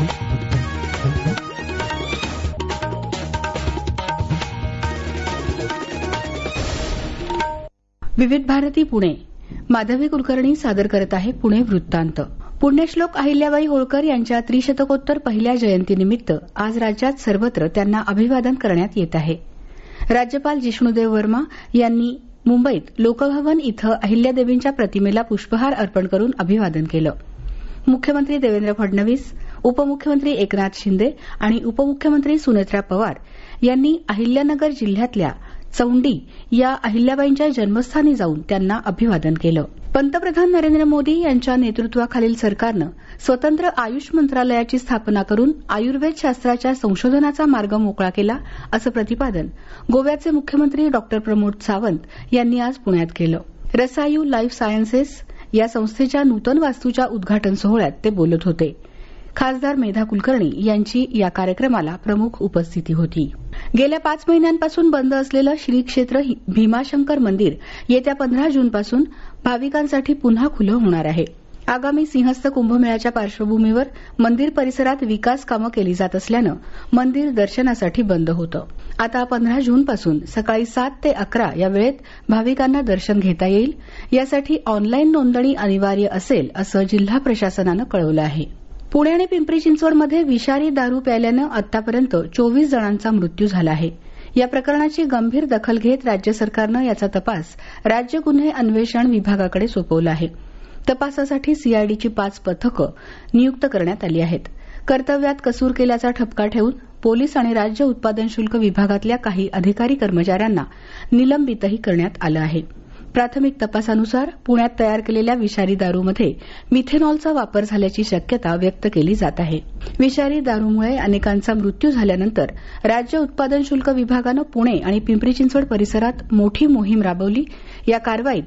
विविध भारती पुणे माधवी कुलकर्णी सादर करत आहे पुणे वृत्तांत. पुण्यश्लोक अहिल्याबाई होळकर यांच्या त्रिशतकोत्तर पहिल्या जयंतीनिमित्त आज राज्यात सर्वत्र त्यांना अभिवादन करण्यात येत आहे. राज्यपाल जिष्णुदेव वर्मा यांनी मुंबईत लोकभवन इथं अहिल्यादेवींच्या प्रतिमेला पुष्पहार अर्पण करून अभिवादन केलं. मुख्यमंत्री देवेंद्र फडणवीस, उपमुख्यमंत्री एकनाथ शिंदे आणि उपमुख्यमंत्री सुनेत्रा पवार यांनी अहिल्यानगर जिल्ह्यातल्या चौंडी या अहिल्याबाईंच्या जन्मस्थानी जाऊन त्यांना अभिवादन केलं. पंतप्रधान नरेंद्र मोदी यांच्या नेतृत्वाखालील सरकारनं स्वतंत्र आयुष मंत्रालयाची स्थापना करून आयुर्वेद शास्त्राच्या संशोधनाचा मार्ग मोकळा केला असं प्रतिपादन गोव्याचे मुख्यमंत्री डॉक्टर प्रमोद सावंत यांनी आज पुण्यात केलं. रसायू लाईफ सायन्सेस या संस्थेच्या नूतन वास्तूच्या उद्घाटन सोहळ्यात ते बोलत होते. खासदार मेधा कुलकर्णी यांची या कार्यक्रमाला प्रमुख उपस्थिती होती. गेल्या 5 महिन्यांपासून बंद असलेलं श्री क्षेत्र भीमाशंकर मंदिर येत्या 15 जूनपासून भाविकांसाठी पुन्हा खुलं होणार आहे. आगामी सिंहस्थ कुंभमेळ्याच्या पार्श्वभूमीवर मंदिर परिसरात विकास कामं केली जात असल्यानं मंदिर दर्शनासाठी बंद होतं. आता 15 जूनपासून सकाळी 7 ते 11 या वेळेत भाविकांना दर्शन घेता येईल. यासाठी ऑनलाईन नोंदणी अनिवार्य असेल असं जिल्हा प्रशासनानं कळवलं आहे. पुणे आणि पिंपरी चिंचवडमध्ये विषारी दारू प्यायल्यानं आतापर्यंत 24 जणांचा मृत्यू झाला आहे. या प्रकरणाची गंभीर दखल घेत राज्य सरकारनं याचा तपास राज्य गुन्हे अन्वेषण विभागाकडे सोपवला आहे. तपासासाठी सीआयडीची 5 पथकं नियुक्त करण्यात आली आहेत. कर्तव्यात कसूर केल्याचा ठपका ठेवून पोलीस आणि राज्य उत्पादन शुल्क विभागातल्या काही अधिकारी कर्मचाऱ्यांना निलंबितही करण्यात आलं आहे. प्राथमिक तपासानुसार पुण्यात तयार केलेल्या विषारी दारूमध्ये मिथेनॉलचा वापर झाल्याची शक्यता व्यक्त केली जात आहे. विषारी दारूमुळे अनेकांचा मृत्यू झाल्यानंतर राज्य उत्पादन शुल्क विभागानं पुणे आणि पिंपरी चिंचवड परिसरात मोठी मोहीम राबवली. या कारवाईत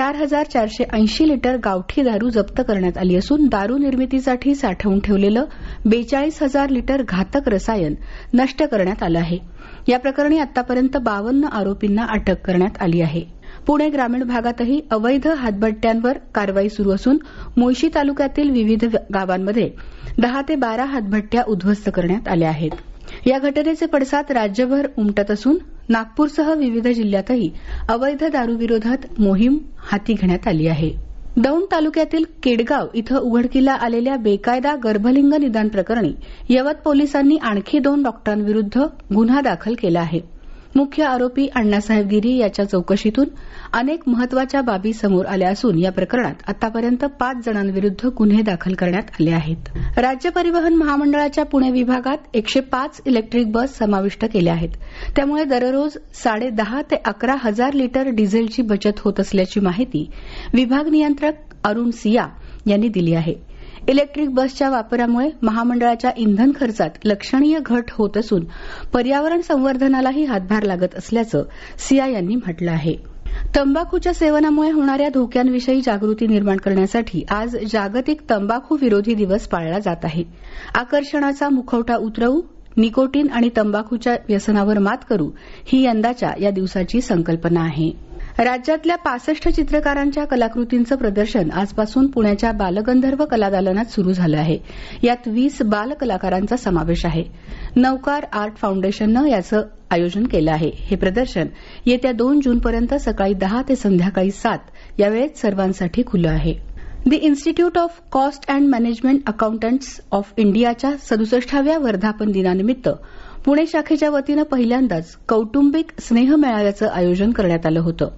4,480 लिटर गावठी दारू जप्त करण्यात आली असून दारू निर्मितीसाठी साठवून ठेवलेलं 42,000 लिटर घातक रसायन नष्ट करण्यात आलं आहे. या प्रकरणी आतापर्यंत 52 आरोपींना अटक करण्यात आली आहे. पुणे ग्रामीण भागातही अवैध हातभट्ट्यांवर कारवाई सुरू असून मुळशी तालुक्यातील विविध गावांमध्ये 10 ते 12 हातभट्ट्या उद्ध्वस्त करण्यात आल्या आहेत. या घटनेचे पडसाद राज्यभर उमटत असून नागपूरसह विविध जिल्ह्यातही अवैध दारूविरोधात मोहीम हाती घेण्यात आली आहे. दौंड तालुक्यातील केडगाव इथं उघडकीला आलेल्या बेकायदा गर्भलिंग निदान प्रकरणी यवत पोलिसांनी आणखी 2 डॉक्टरांविरुद्ध गुन्हा दाखल केला आहे. मुख्य आरोपी अण्णासाहेब गिरी याच्या चौकशीतून अनेक महत्वाच्या बाबी समोर आल्या असून या प्रकरणात आतापर्यंत 5 जणांविरुद्ध गुन्हे दाखल करण्यात आले आहेत. राज्य परिवहन महामंडळाच्या पुणे विभागात 105 इलेक्ट्रिक बस समाविष्ट केल्या आहेत. त्यामुळे दररोज 10.5 ते 11,000 लिटर डिझेलची बचत होत असल्याची माहिती विभाग नियंत्रक अरुण सिया यांनी दिली आहे. इलेक्ट्रिक बसच्या वापरामुळे महामंडळाच्या इंधन खर्चात लक्षणीय घट होत असून पर्यावरण संवर्धनालाही हातभार लागत असल्याचं सिया यांनी म्हटलं आहे. तंबाखूच्या सेवनामुळे होणाऱ्या धोक्यांविषयी जागृती निर्माण करण्यासाठी आज जागतिक तंबाखू विरोधी दिवस पाळला जात आहे. आकर्षणाचा मुखवटा उतरवू, निकोटीन आणि तंबाखूच्या व्यसनावर मात करू ही यंदाच्या या दिवसाची संकल्पना आहे. राज्यातल्या 65 चित्रकारांच्या कलाकृतींचं प्रदर्शन आजपासून पुण्याच्या बालगंधर्व कलादालनात सुरू झालं आहे. यात 20 बालकलाकारांचा समावेश आहे. नवकार आर्ट फाउंडेशननं याचं आयोजन केलं आहे. हे प्रदर्शन येत्या 2 जूनपर्यंत सकाळी 10 ते संध्याकाळी 7 या वेळेत सर्वांसाठी खुलं आहे. The institute of cost and management accountants of इंडियाच्या 67व्या वर्धापन दिनानिमित्त पुणे शाखेच्या वतीनं पहिल्यांदाच कौटुंबिक स्नेह मेळाव्याचं आयोजन करण्यात आलं होतं.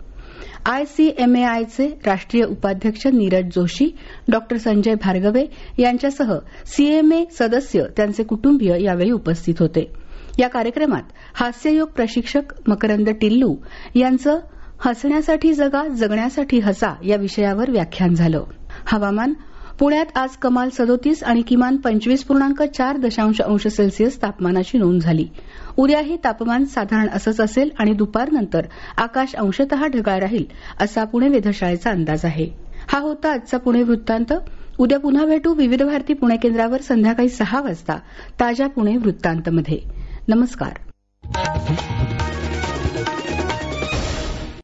आयसीएमएआयचे राष्ट्रीय उपाध्यक्ष नीरज जोशी, डॉक्टर संजय भार्गवे यांच्यासह सीएमए सदस्य त्यांचे कुटुंबीय यावेळी उपस्थित होते. या कार्यक्रमात हास्ययोग प्रशिक्षक मकरंद टिल्लू यांचं हसण्यासाठी जगा, जगण्यासाठी हसा या विषयावर व्याख्यान झालं. हवामान. पुण्यात आज कमाल 37 आणि किमान 25.4 अंश सेल्सिअस तापमानाची नोंद झाली. उद्याही तापमान साधारण असंच असेल आणि दुपारनंतर आकाश अंशतः ढगाळ राहील असा पुणे वेधशाळेचा अंदाज आहे. हा होता आजचा पुणे वृत्तांत. उद्या पुन्हा भेटू विविध भारती पुणे केंद्रावर संध्याकाळी 6 वाजता ताज्या पुणे वृत्तांतमध्ये. नमस्कार.